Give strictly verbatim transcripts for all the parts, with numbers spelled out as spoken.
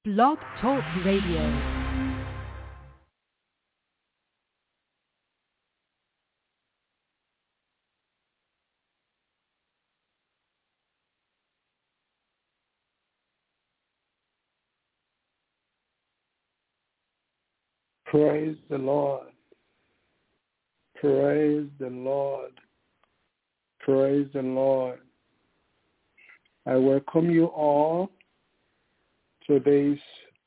Blog Talk Radio. Praise the Lord. Praise the Lord. Praise the Lord. I welcome you all to this,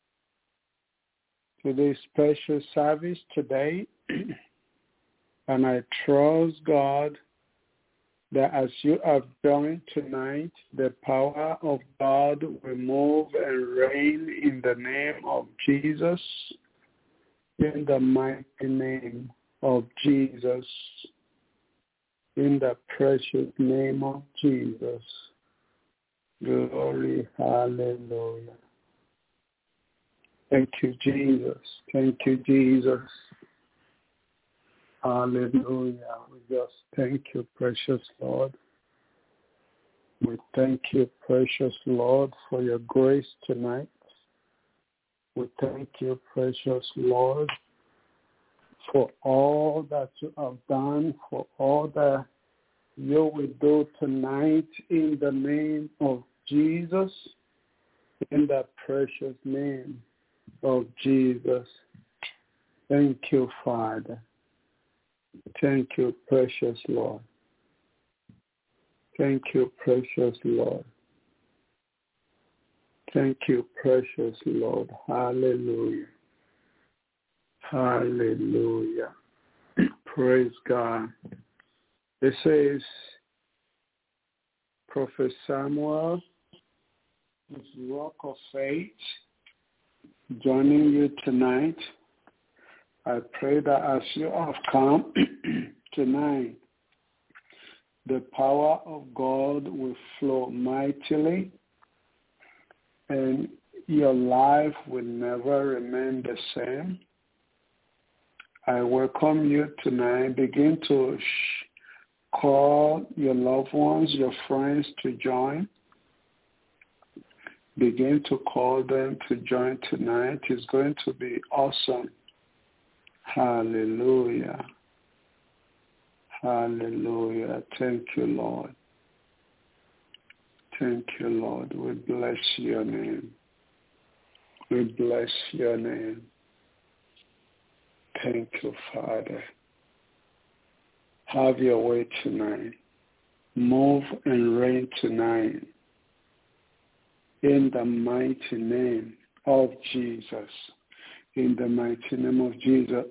to this special service today. And I trust God that as you have joined tonight, the power of God will move and reign in the name of Jesus. In the mighty name of Jesus, in the precious name of Jesus. Glory, hallelujah. Thank you, Jesus. Thank you, Jesus. Hallelujah. We just thank you, precious Lord. We thank you, precious Lord, for your grace tonight. We thank you, precious Lord, for all that you have done, for all that you will do tonight in the name of Jesus, in the precious name of Jesus. Thank you, Father. Thank you, precious Lord. Thank you, precious Lord. Thank you, precious Lord. Hallelujah. Hallelujah. Praise God. It says, Prophet Samuel, this rock of faith, joining you tonight. I pray that as you have come tonight, the power of God will flow mightily and your life will never remain the same. I welcome you tonight. Begin to sh- call your loved ones, your friends to join. Begin to call them to join tonight. It's going to be awesome. Hallelujah. Hallelujah. Thank you, Lord. Thank you, Lord. We bless your name. We bless your name. Thank you, Father. Have your way tonight. Move and reign tonight. In the mighty name of Jesus. In the mighty name of Jesus.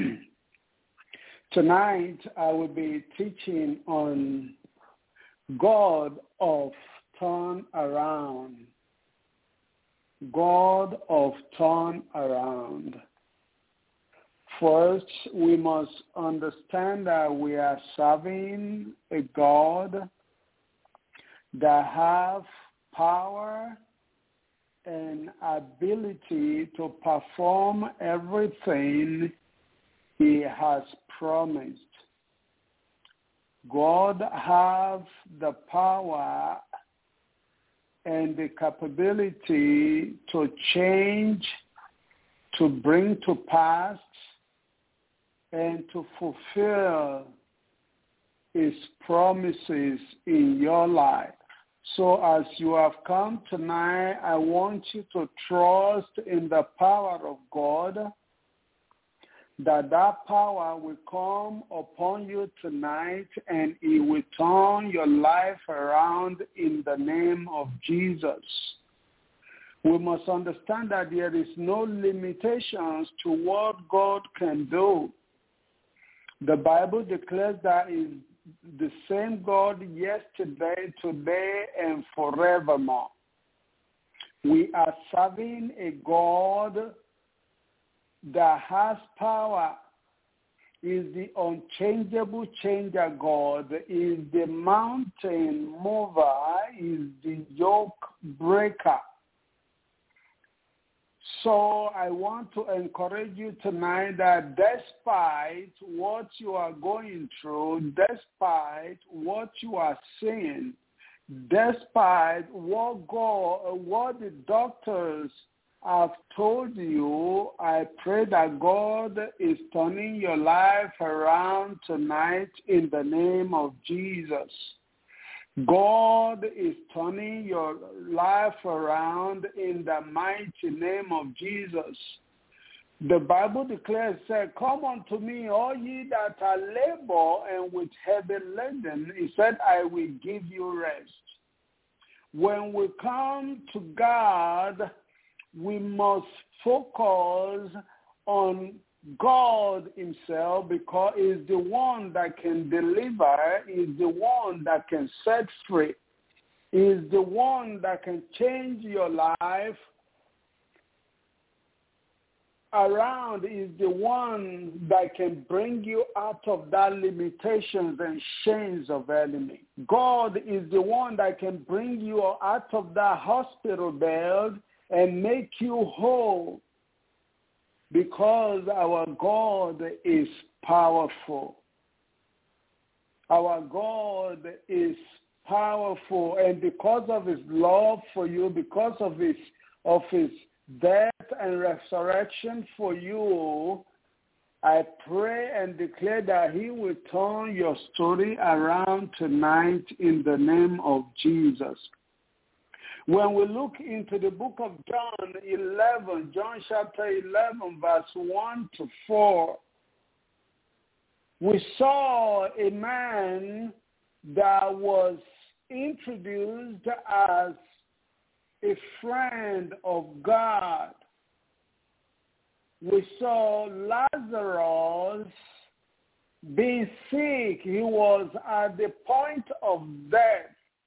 Tonight I will be teaching on God of turn around. God of turn around. First, we must understand that we are serving a God that has power and ability to perform everything he has promised. God has the power and the capability to change, to bring to pass, and to fulfill his promises in your life. So as you have come tonight, I want you to trust in the power of God, that that power will come upon you tonight and it will turn your life around in the name of Jesus. We must understand that there is no limitations to what God can do. The Bible declares that is the same God yesterday, today, and forevermore. We are serving a God that has power, is the unchangeable changer God, is the mountain mover, is the yoke breaker. So I want to encourage you tonight that despite what you are going through, despite what you are seeing, despite what God, what the doctors I've told you, I pray that God is turning your life around tonight in the name of Jesus. God is turning your life around in the mighty name of Jesus. The Bible declares, said, come unto me, all ye that are labor and with heavy laden. He said, I will give you rest. When we come to God, we must focus on God himself, because he is the one that can deliver, he is the one that can set free, he is the one that can change your life around, he is the one that can bring you out of that limitations and chains of enemy. God is the one that can bring you out of that hospital bed and make you whole, because our God is powerful. Our God is powerful, and because of his love for you, because of his of his death and resurrection for you, I pray and declare that he will turn your story around tonight in the name of Jesus. When we look into the book of John eleven, John chapter eleven, verse one to four, we saw a man that was introduced as a friend of God. We saw Lazarus being sick. He was at the point of death.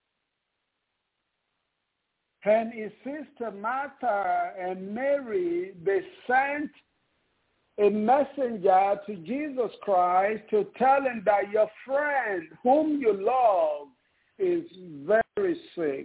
And his sister Martha and Mary, they sent a messenger to Jesus Christ to tell him that your friend whom you love is very sick.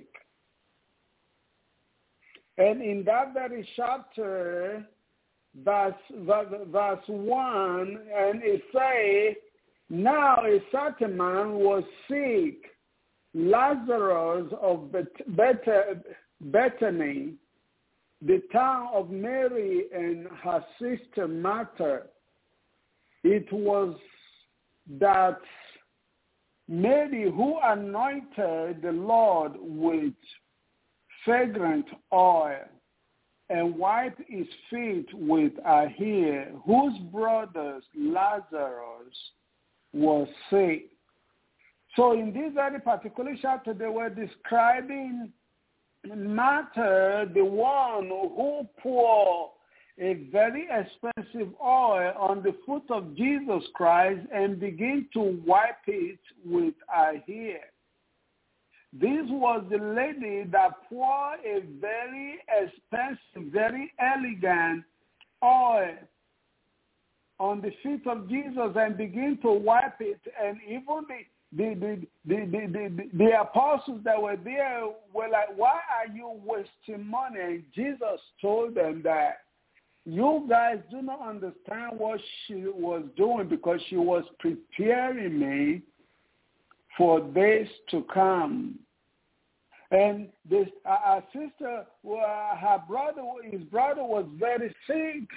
And in that very chapter, verse, verse one, and it says, now a certain man was sick, Lazarus of Beth- Bethany, the town of Mary and her sister Martha. It was that Mary who anointed the Lord with fragrant oil and wiped his feet with her hair, whose brothers Lazarus was sick. So in this very particular chapter, they were describing Martha, the one who poured a very expensive oil on the foot of Jesus Christ and began to wipe it with her hair. This was the lady that poured a very expensive, very elegant oil on the feet of Jesus and began to wipe it. And even the The, the, the, the, the, the apostles that were there were like, why are you wasting money? And Jesus told them that you guys do not understand what she was doing, because she was preparing me for days to come. And this, our sister, her brother, his brother was very sick,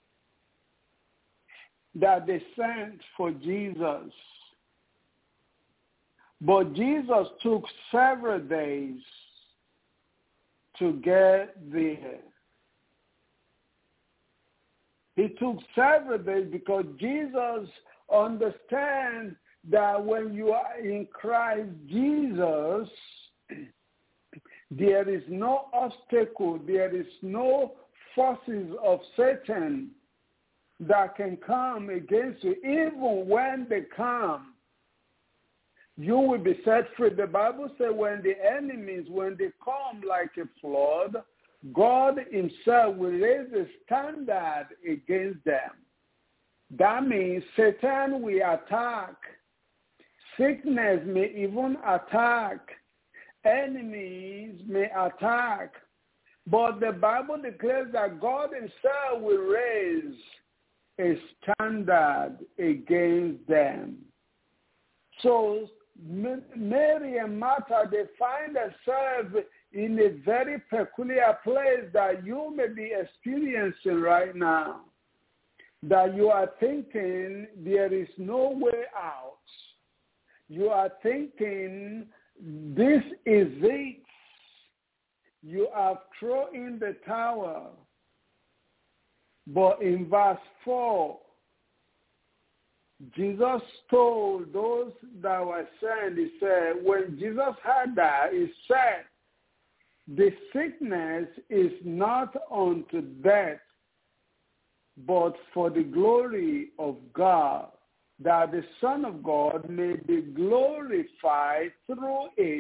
that they sent for Jesus. But Jesus took several days to get there. He took several days because Jesus understands that when you are in Christ Jesus, there is no obstacle, there is no forces of Satan that can come against you. Even when they come, you will be set free. The Bible says when the enemies, when they come like a flood, God himself will raise a standard against them. That means Satan will attack. Sickness may even attack. Enemies may attack. But the Bible declares that God himself will raise a standard against them. So Mary and Martha, they find themselves in a very peculiar place that you may be experiencing right now, that you are thinking there is no way out. You are thinking this is it. You have thrown in the towel. But in verse four, Jesus told those that were sent, he said, when Jesus heard that, he said, the sickness is not unto death, but for the glory of God, that the Son of God may be glorified through it.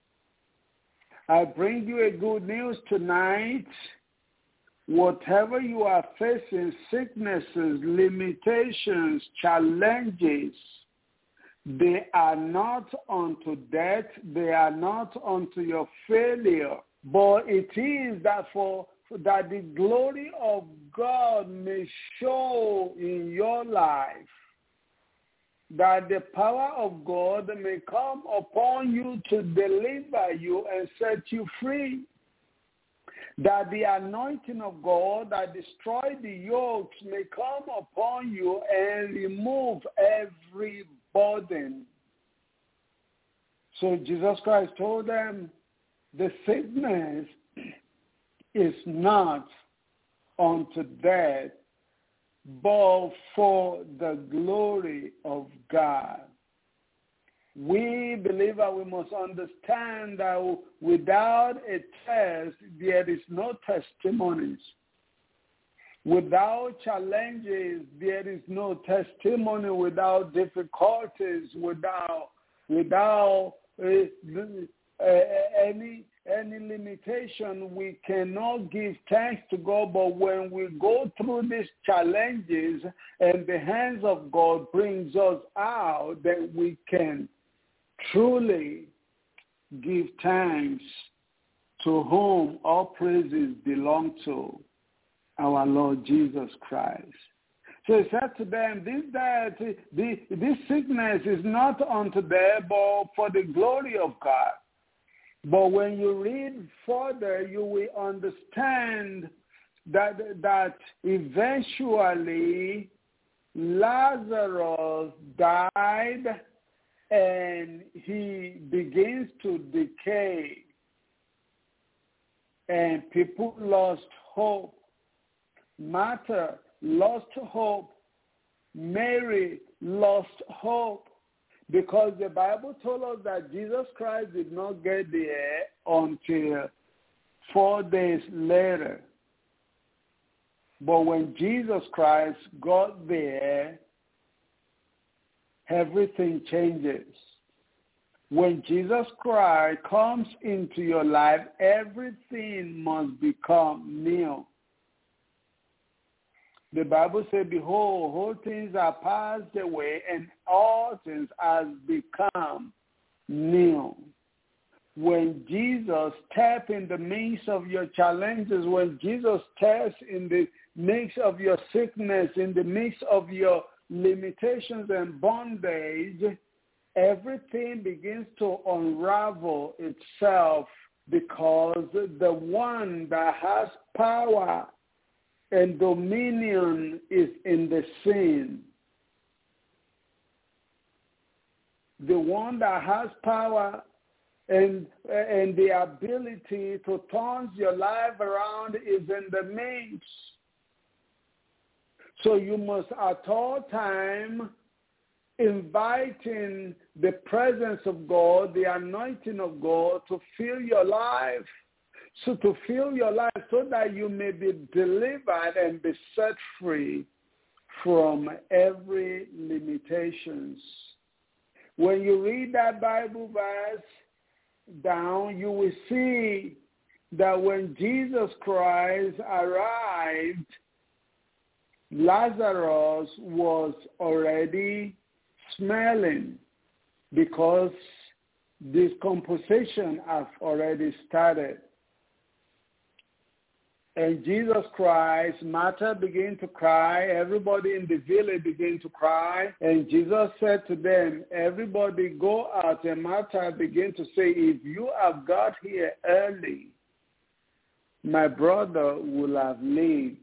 I bring you a good news tonight. Whatever you are facing, sicknesses, limitations, challenges, they are not unto death, they are not unto your failure, but it is that for that the glory of God may show in your life, that the power of God may come upon you to deliver you and set you free. That the anointing of God that destroys the yokes may come upon you and remove every burden. So Jesus Christ told them, the sickness is not unto death, but for the glory of God. We believe that we must understand that without a test, there is no testimonies. Without challenges, there is no testimony. Without difficulties, without without uh, uh, any any limitation, we cannot give thanks to God. But when we go through these challenges and the hands of God brings us out, then we can truly give thanks to whom all praises belong to, our Lord Jesus Christ. So he said to them, this, that, this, this sickness is not unto death, but for the glory of God. But when you read further, you will understand that, that eventually Lazarus died and he begins to decay. And people lost hope. Martha lost hope. Mary lost hope. Because the Bible told us that Jesus Christ did not get there until four days later. But when Jesus Christ got there, everything changes. When Jesus Christ comes into your life, everything must become new. The Bible says, behold, all things are passed away, and all things have become new. When Jesus steps in the midst of your challenges, when Jesus steps in the midst of your sickness, in the midst of your limitations and bondage, everything begins to unravel itself, because the one that has power and dominion is in the scene. The one that has power and, and the ability to turn your life around is in the midst. So you must at all time inviting the presence of God, the anointing of God to fill your life. So to fill your life so that you may be delivered and be set free from every limitations. When you read that Bible verse down, you will see that when Jesus Christ arrived, Lazarus was already smelling, because decomposition has already started. And Jesus cries, Martha began to cry, everybody in the village began to cry, and Jesus said to them, everybody go out, and Martha began to say, if you have got here early, my brother will have lived.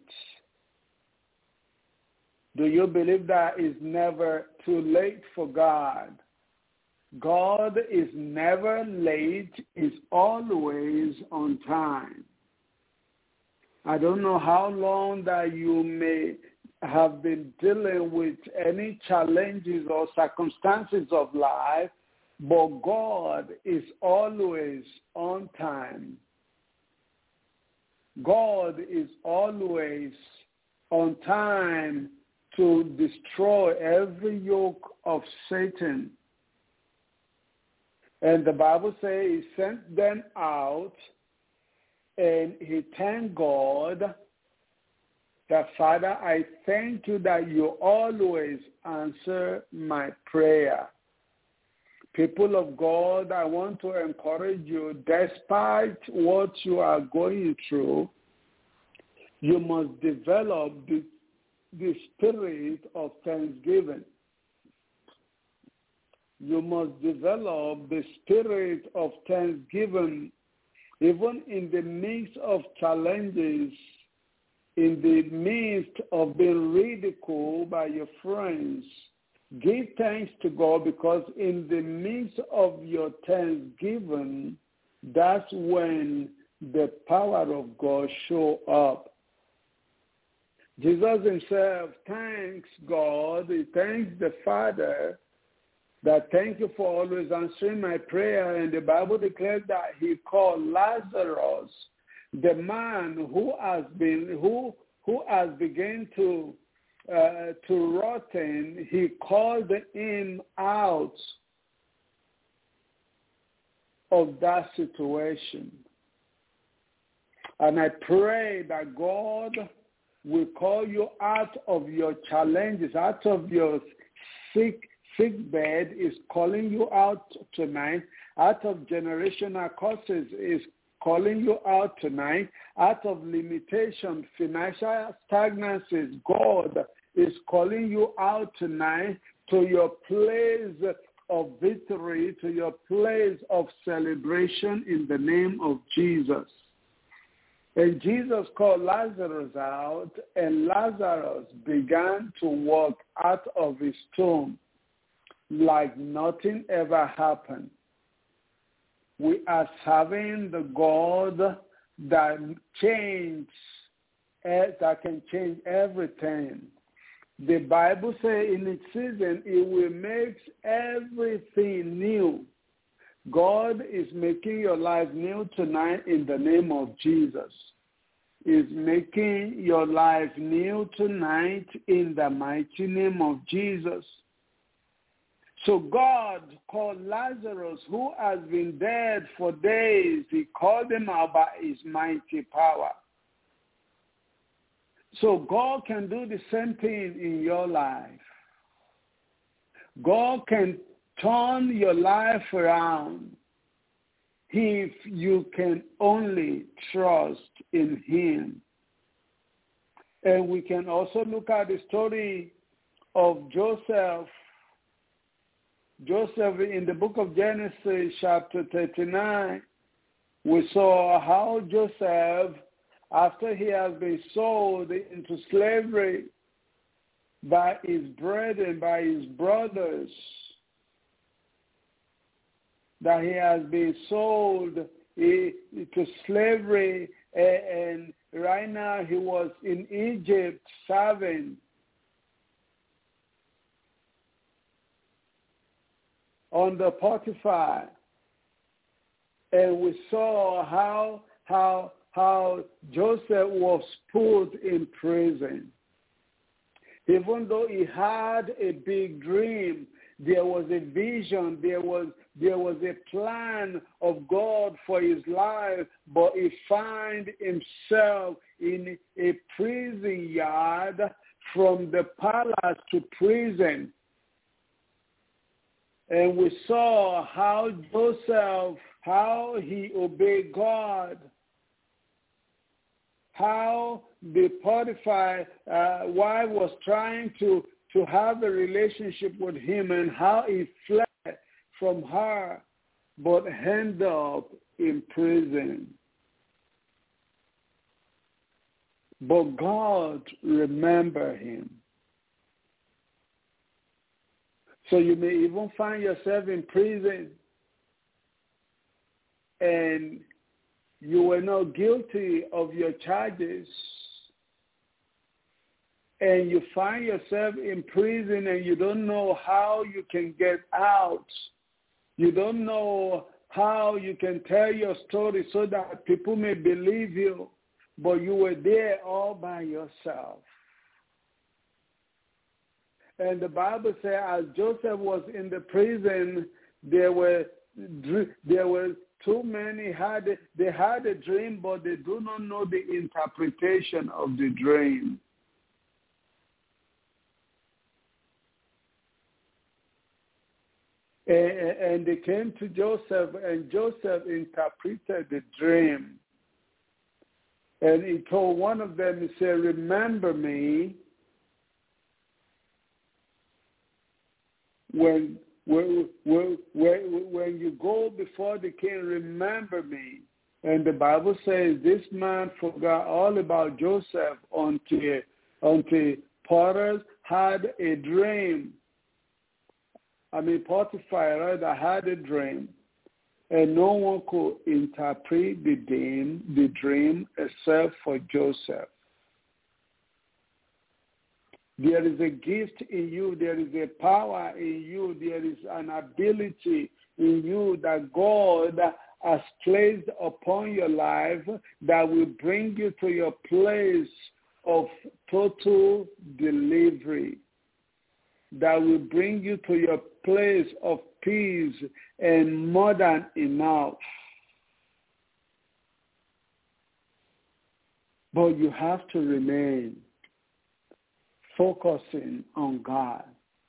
Do you believe that it's never too late for God? God is never late, is always on time. I don't know how long that you may have been dealing with any challenges or circumstances of life, but God is always on time. God is always on time to destroy every yoke of Satan. And the Bible says he sent them out, and he thanked God that, Father, I thank you that you always answer my prayer. People of God, I want to encourage you, despite what you are going through, you must develop the, the spirit of thanksgiving. You must develop the spirit of thanksgiving. Even in the midst of challenges, in the midst of being ridiculed by your friends, give thanks to God, because in the midst of your thanksgiving, that's when the power of God show up. Jesus himself thanks God, he thanks the Father, that thank you for always answering my prayer. And the Bible declares that he called Lazarus, the man who has been, who, who has begun to, uh, to rotten, he called him out of that situation. And I pray that God will call you out of your challenges, out of your sick Sick bed, is calling you out tonight. Out of generational curses is calling you out tonight. Out of limitation, financial stagnancies, God is calling you out tonight to your place of victory, to your place of celebration in the name of Jesus. And Jesus called Lazarus out, and Lazarus began to walk out of his tomb like nothing ever happened. We are serving the God that changes, that can change everything. The Bible says in its season, it will make everything new. God is making your life new tonight in the name of Jesus. Is making your life new tonight in the mighty name of Jesus. So God called Lazarus, who has been dead for days, he called him out by his mighty power. So God can do the same thing in your life. God can turn your life around if you can only trust in him. And we can also look at the story of Joseph. Joseph, in the book of Genesis, chapter thirty-nine, we saw how Joseph, after he has been sold into slavery by his brethren, by his brothers, that he has been sold to slavery, and right now he was in Egypt serving under Potiphar, and we saw how how how Joseph was put in prison. Even though he had a big dream, there was a vision, there was there was a plan of God for his life, but he found himself in a prison yard, from the palace to prison. And we saw how Joseph, how he obeyed God. how the Potiphar uh, wife was trying to, to have a relationship with him and how he fled from her but ended up in prison. But God remembered him. So you may even find yourself in prison and you were not guilty of your charges, and you find yourself in prison and you don't know how you can get out. You don't know how you can tell your story so that people may believe you, but you were there all by yourself. And the Bible says as Joseph was in the prison, there were there were too many had they had a dream, but they do not know the interpretation of the dream. And, and they came to Joseph, and Joseph interpreted the dream. And he told one of them, he said, remember me when, when, when, when you go before the king, remember me. And the Bible says this man forgot all about Joseph until, until Potiphar had a dream. I mean, Potiphar rather had a dream, and no one could interpret the dream, the dream except for Joseph. There is a gift in you. There is a power in you. There is an ability in you that God has placed upon your life that will bring you to your place of total delivery, that will bring you to your place of peace and more than enough. But you have to remain focusing on God.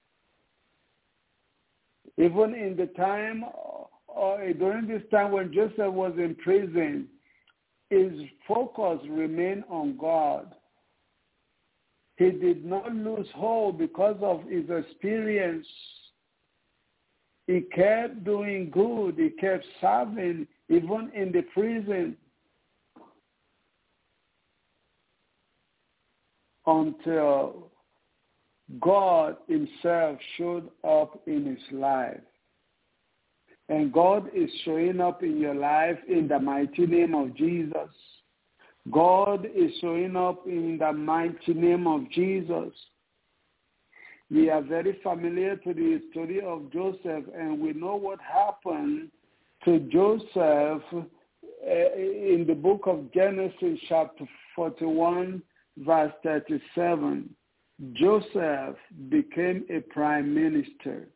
Even in the time, or during this time when Joseph was in prison, his focus remained on God. He did not lose hope because of his experience. He kept doing good. He kept serving even in the prison until God himself showed up in his life. And God is showing up in your life in the mighty name of Jesus. God is showing up in the mighty name of Jesus. We are very familiar to the story of Joseph, and we know what happened to Joseph in the book of Genesis, chapter forty-one, verse thirty-seven. Joseph became a prime minister.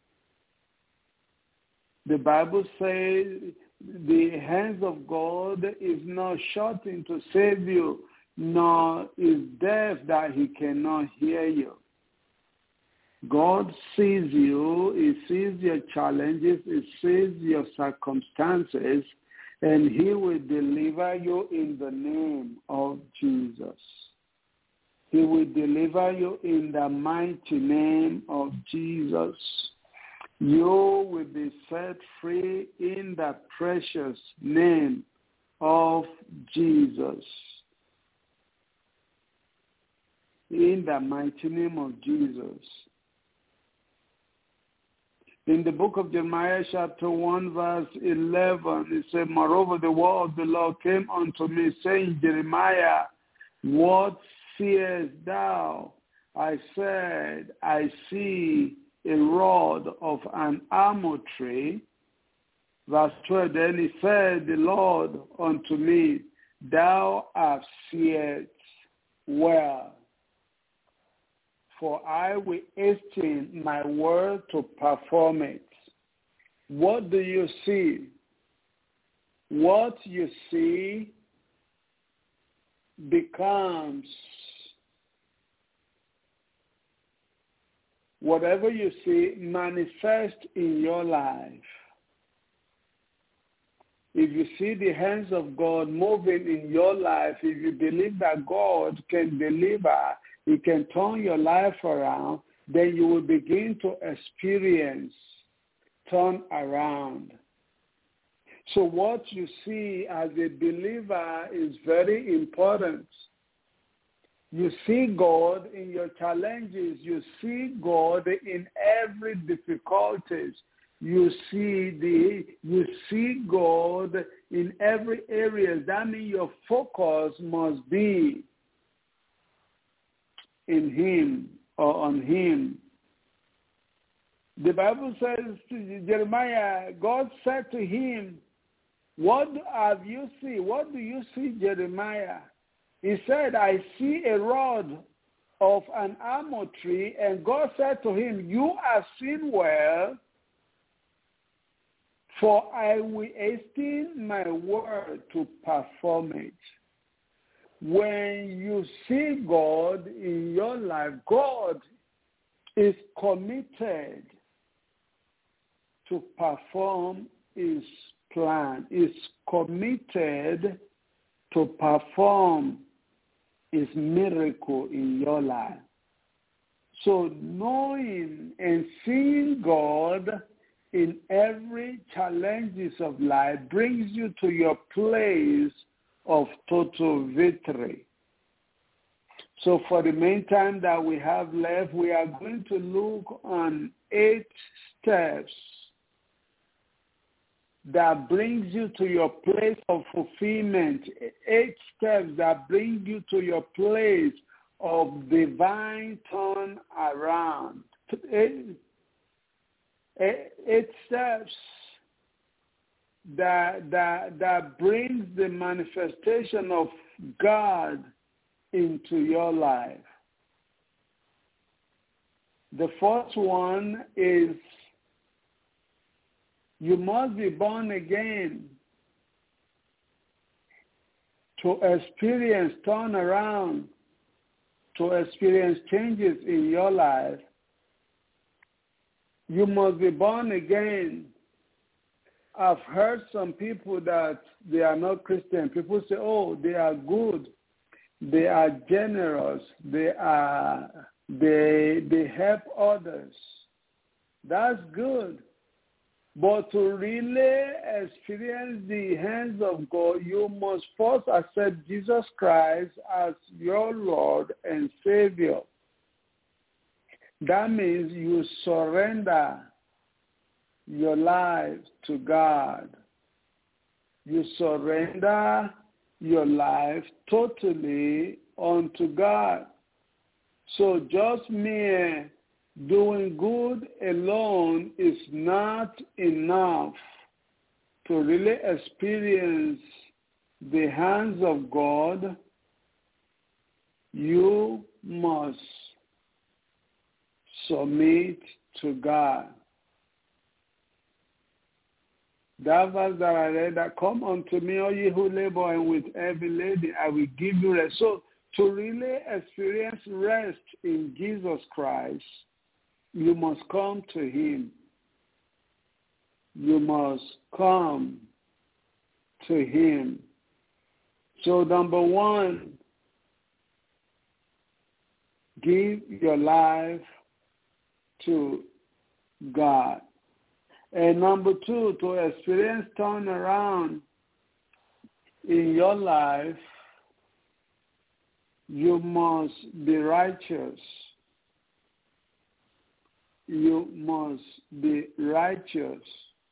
The Bible says the hands of God is not shortened to save you, nor is deaf that he cannot hear you. God sees you, he sees your challenges, he sees your circumstances, and he will deliver you in the name of Jesus. He will deliver you in the mighty name of Jesus. You will be set free in the precious name of Jesus. In the mighty name of Jesus. In the book of Jeremiah, chapter one, verse eleven, it said, moreover, the word of the Lord came unto me, saying, Jeremiah, what seest thou? I said, I see a rod of an almond tree. Verse twelve, then he said, the Lord unto me, thou hast seen well, for I will hasten my word to perform it. What do you see? What you see becomes whatever you see manifest in your life. if you see the hands of God moving in your life, if you believe that God can deliver, He can turn your life around, then you will begin to experience turn around. So what you see as a believer is very important. You see God in your challenges. You see God in every difficulties. You see the you see God in every area. That means your focus must be in Him or on Him. The Bible says to Jeremiah, God said to him, "What have you seen? What do you see, Jeremiah?" He said, "I see a rod of an almond tree." And God said to him, "You have seen well, for I will hasten my word to perform it." When you see God in your life, God is committed to perform His plan, is committed to perform His miracle in your life. So knowing and seeing God in every challenges of life brings you to your place of total victory. So for the main time that we have left, we are going to look on eight steps that brings you to your place of fulfillment, eight steps that bring you to your place of divine turn around. Eight, eight, eight steps that, that, that brings the manifestation of God into your life. The first one is you must be born again to experience turnaround, to experience changes in your life. You must be born again. I've heard some people that they are not Christian. People say, oh, they are good. They are generous. They are they they help others. That's good. But to really experience the hands of God, you must first accept Jesus Christ as your Lord and Savior. That means you surrender your life to God. You surrender your life totally unto God. So just mere doing good alone is not enough to really experience the hands of God. You must submit to God. That verse that I read, that come unto me, all ye who labor and with heavy laden, I will give you rest. So to really experience rest in Jesus Christ, you must come to Him. You must come to Him. So number one, give your life to God. And number two, to experience turnaround in your life, you must be righteous. You must be righteous.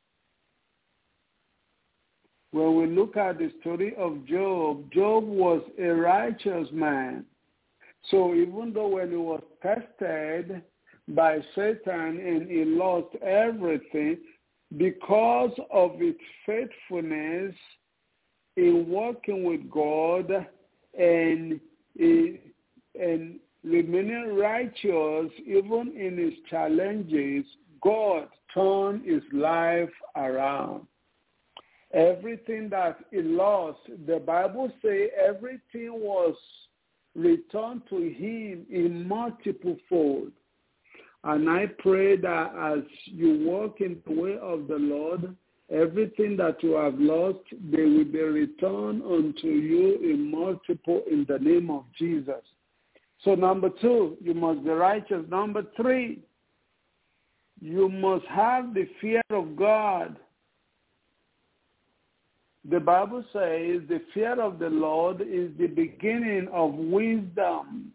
When we look at the story of Job, Job was a righteous man. So even though when he was tested by Satan and he lost everything, because of its faithfulness in working with God and, and remaining righteous even in his challenges, God turned his life around. Everything that he lost, the Bible says everything was returned to him in multiple fold. And I pray that as you walk in the way of the Lord, everything that you have lost, they will be returned unto you in multiple in the name of Jesus. So number two, you must be righteous. Number three, you must have the fear of God. The Bible says the fear of the Lord is the beginning of wisdom.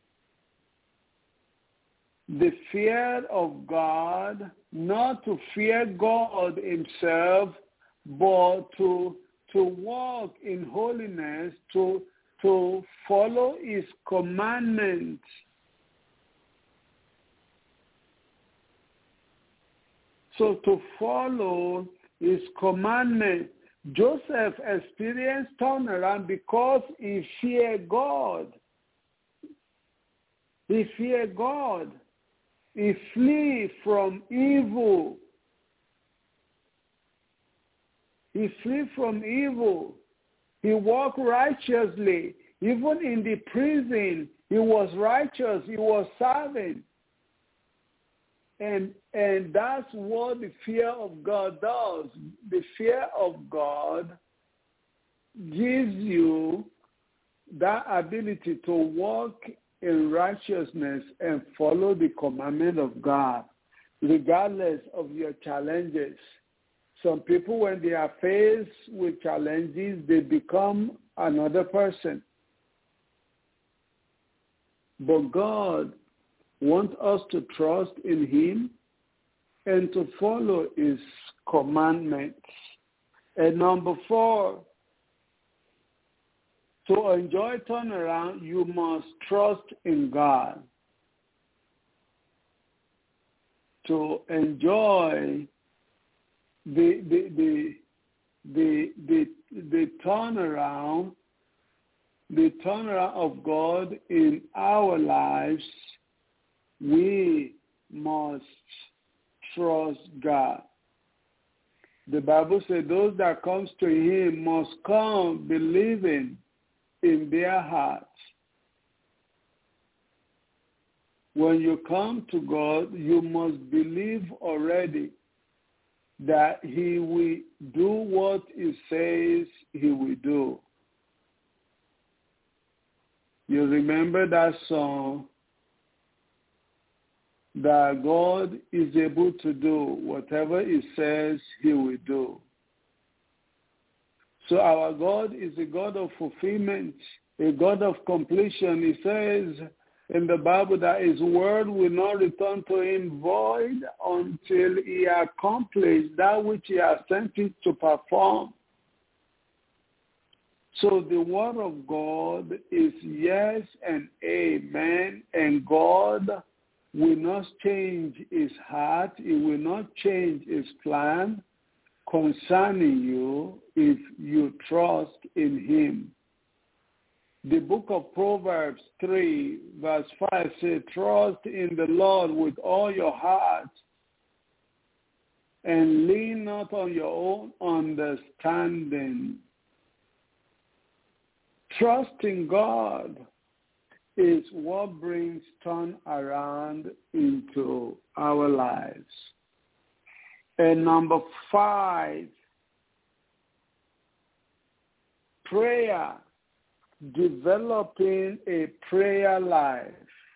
The fear of God, not to fear God himself, but to, to walk in holiness, to, to follow his commandments. So to follow his commandment. Joseph experienced turnaround because he feared God. He feared God. He flee from evil. He flee from evil. He walked righteously. Even in the prison, he was righteous. He was serving. And, and that's what the fear of God does. The fear of God gives you that ability to walk in righteousness and follow the commandment of God, regardless of your challenges. Some people, when they are faced with challenges, they become another person. But God wants us to trust in him and to follow his commandments. And number four, to enjoy turnaround, you must trust in God. To enjoy the the the the the, the turnaround, the turnaround of God in our lives, we must trust God. The Bible says those that comes to him must come believing in their hearts. When you come to God, you must believe already that he will do what he says he will do. You remember that song, that God is able to do whatever he says he will do. So our God is a God of fulfillment, a God of completion. He says in the Bible that his word will not return to him void until he accomplishes that which he has sent it to perform. So the word of God is yes and amen, and God will not change his heart. He will not change his plan concerning you if you trust in him. The book of Proverbs three, verse five says, trust in the Lord with all your heart and lean not on your own understanding. Trusting God is what brings turn around into our lives. And number five, prayer, developing a prayer life.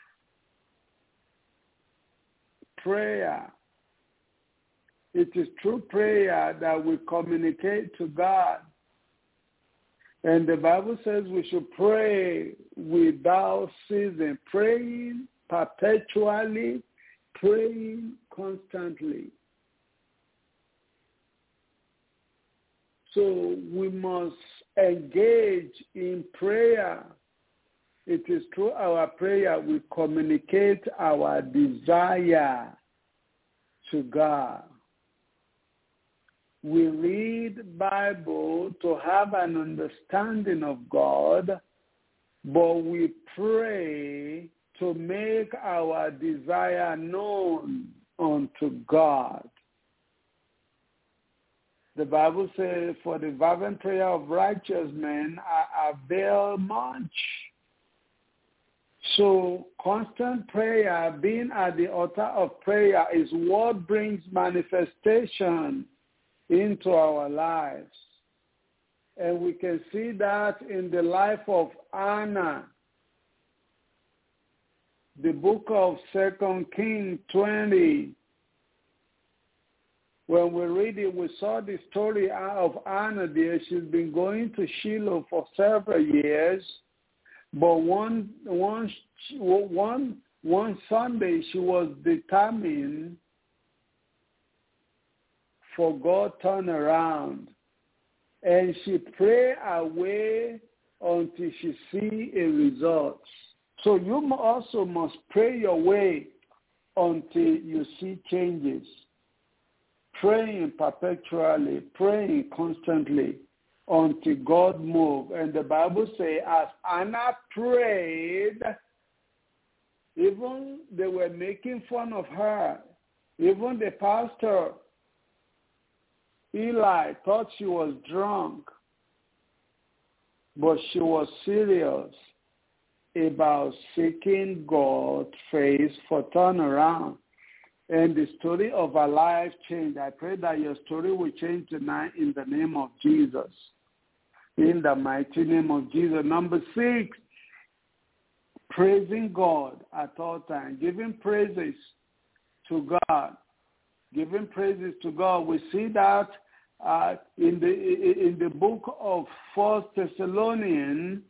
Prayer. It is through prayer that we communicate to God. And the Bible says we should pray without ceasing, praying perpetually, praying constantly. So we must engage in prayer. It is through our prayer we communicate our desire to God. We read Bible to have an understanding of God, but we pray to make our desire known unto God. The Bible says, for the fervent prayer of righteous men avail much. So constant prayer, being at the altar of prayer, is what brings manifestation into our lives. And we can see that in the life of Anna. The book of Second Kings twenty. When we read it, we saw the story of Anna there. She's been going to Shiloh for several years. But one, one, one, one Sunday, she was determined for God to turn around. And she prayed away until she see a result. So you also must pray your way until you see changes. Praying perpetually, praying constantly until God moves. And the Bible says, as Anna prayed, even they were making fun of her. Even the pastor, Eli, thought she was drunk. But she was serious about seeking God's face for turnaround. And the story of our life changed. I pray that your story will change tonight in the name of Jesus. In the mighty name of Jesus. Number six, praising God at all times. Giving praises to God. Giving praises to God. We see that uh, in the in the book of First Thessalonians.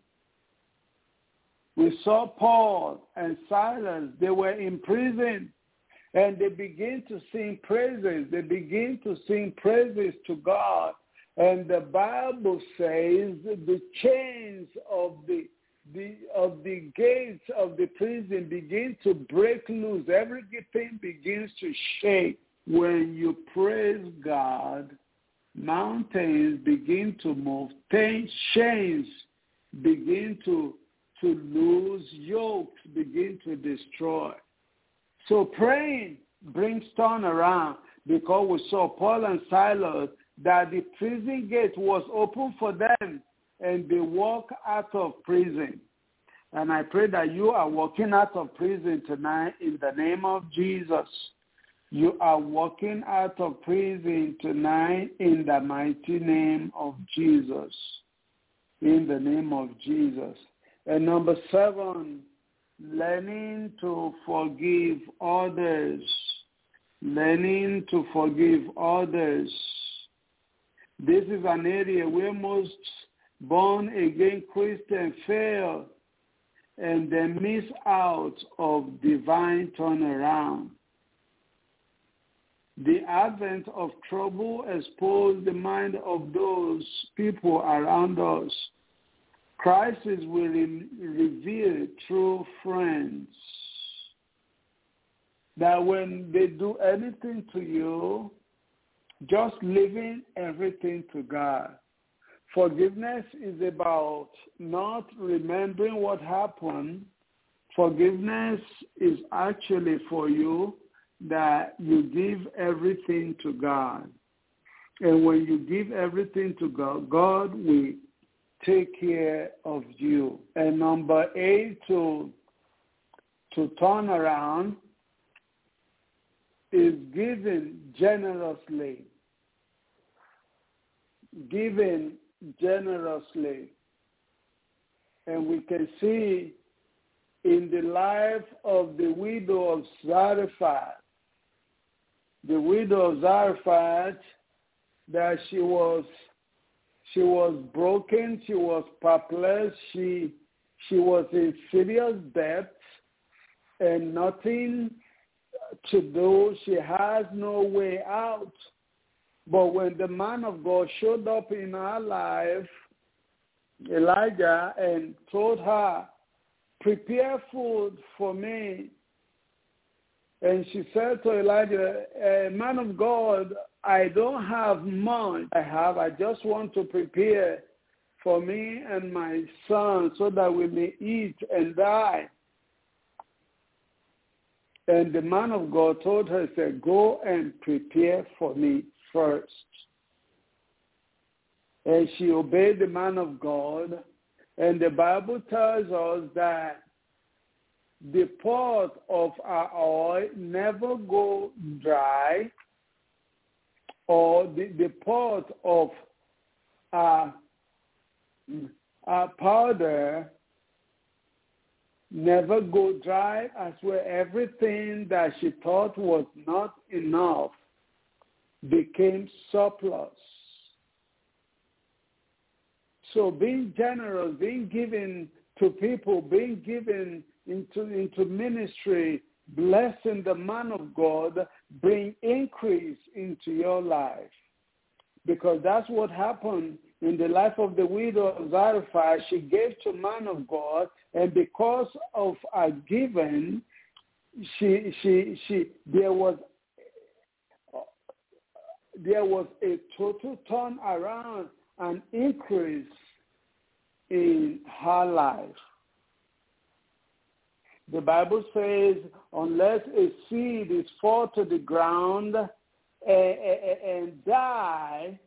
We saw Paul and Silas. They were in prison. And they begin to sing praises. They begin to sing praises to God. And the Bible says the chains of the, the of the gates of the prison begin to break loose. Everything begins to shake. When you praise God, mountains begin to move. Chains begin to, to lose. Yokes begin to destroy. So praying brings turnaround, because we saw Paul and Silas that the prison gate was open for them and they walk out of prison. And I pray that you are walking out of prison tonight in the name of Jesus. You are walking out of prison tonight in the mighty name of Jesus. In the name of Jesus. And number seven, learning to forgive others. Learning to forgive others. This is an area where most born-again Christians fail and they miss out of divine turnaround. The advent of trouble exposed the mind of those people around us. Crisis will re- reveal true friends. That when they do anything to you, just leaving everything to God. Forgiveness is about not remembering what happened. Forgiveness is actually for you that you give everything to God. And when you give everything to God, God will take care of you. And number eight, to, to turn around, is giving generously. Giving generously. And we can see in the life of the widow of Zarephath, the widow of Zarephath, that she was She was broken. She was perplexed. She, she was in serious debt and nothing to do. She has no way out. But when the man of God showed up in her life, Elijah, and told her, prepare food for me. And she said to Elijah, eh, man of God, I don't have much. I have, I just want to prepare for me and my son so that we may eat and die. And the man of God told her, said, go and prepare for me first. And she obeyed the man of God. And the Bible tells us that the pot of our oil never go dry or the, the pot of uh, uh, powder never go dry, as well everything that she thought was not enough became surplus. So being generous, being given to people, being given into, into ministry, blessing the man of God, bring increase into your life. Because that's what happened in the life of the widow of Zarephath. She gave to man of God, and because of her giving, she she she there was there was a total turn around, an increase in her life. The Bible says, unless a seed is fall to the ground and, and die,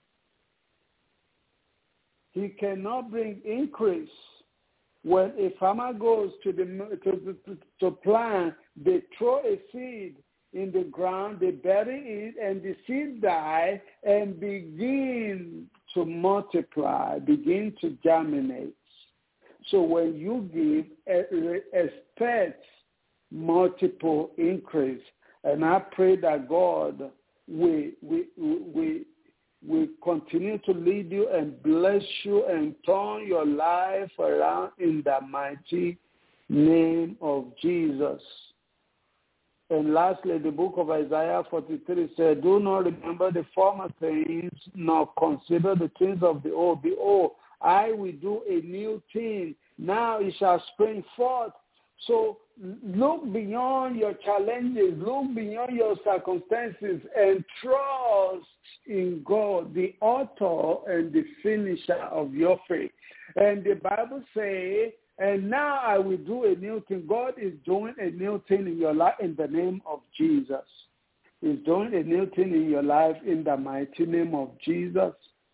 he cannot bring increase. When a farmer goes to the to, to, to plant, they throw a seed in the ground, they bury it, and the seed die and begin to multiply, begin to germinate. So when you give, expect multiple increase. And I pray that God will, will, will, will continue to lead you and bless you and turn your life around in the mighty name of Jesus. And lastly, the book of Isaiah forty-three said, do not remember the former things, nor consider the things of the old. Behold, I will do a new thing. Now it shall spring forth. So look beyond your challenges, look beyond your circumstances, and trust in God, the author and the finisher of your faith. And the Bible says, and now I will do a new thing. God is doing a new thing in your life in the name of Jesus. He's doing a new thing in your life in the mighty name of Jesus.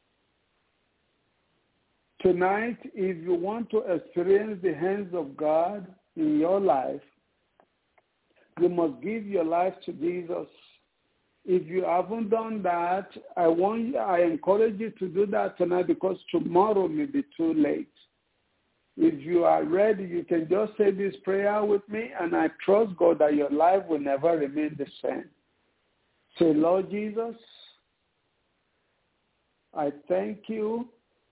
Tonight, if you want to experience the hands of God in your life, you must give your life to Jesus. If you haven't done that, I want you, I encourage you to do that tonight, because tomorrow may be too late. If you are ready, you can just say this prayer with me, and I trust God that your life will never remain the same. Say, Lord Jesus, I thank you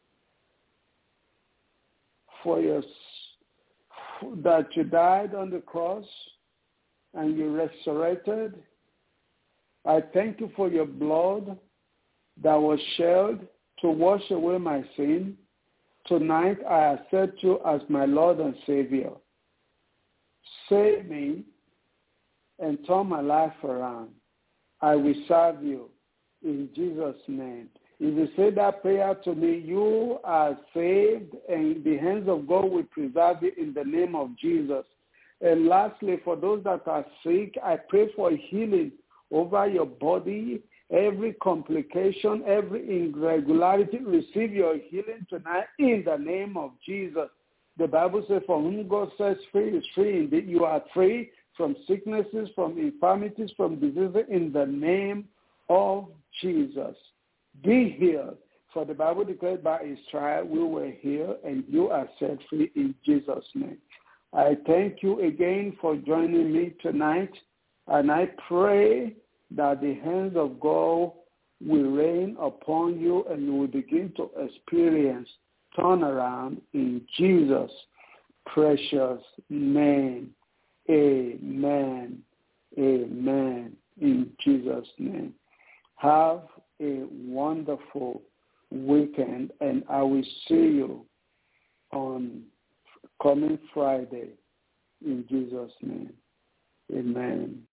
for your that you died on the cross and you resurrected. I thank you for your blood that was shed to wash away my sin. Tonight I accept you as my Lord and Savior. Save me and turn my life around. I will serve you in Jesus' name. If you say that prayer to me, you are saved, and the hands of God will preserve you in the name of Jesus. And lastly, for those that are sick, I pray for healing over your body. Every complication, every irregularity, receive your healing tonight in the name of Jesus. The Bible says, for whom God sets free is free indeed. You are free from sicknesses, from infirmities, from diseases in the name of Jesus. Be healed, for the Bible declares by his trial we were healed, and you are set free in Jesus' name. I thank you again for joining me tonight, and I pray that the hands of God will rain upon you and you will begin to experience turnaround in Jesus' precious name. Amen. Amen. In Jesus' name. Have a wonderful weekend, and I will see you on coming Friday in Jesus' name. Amen.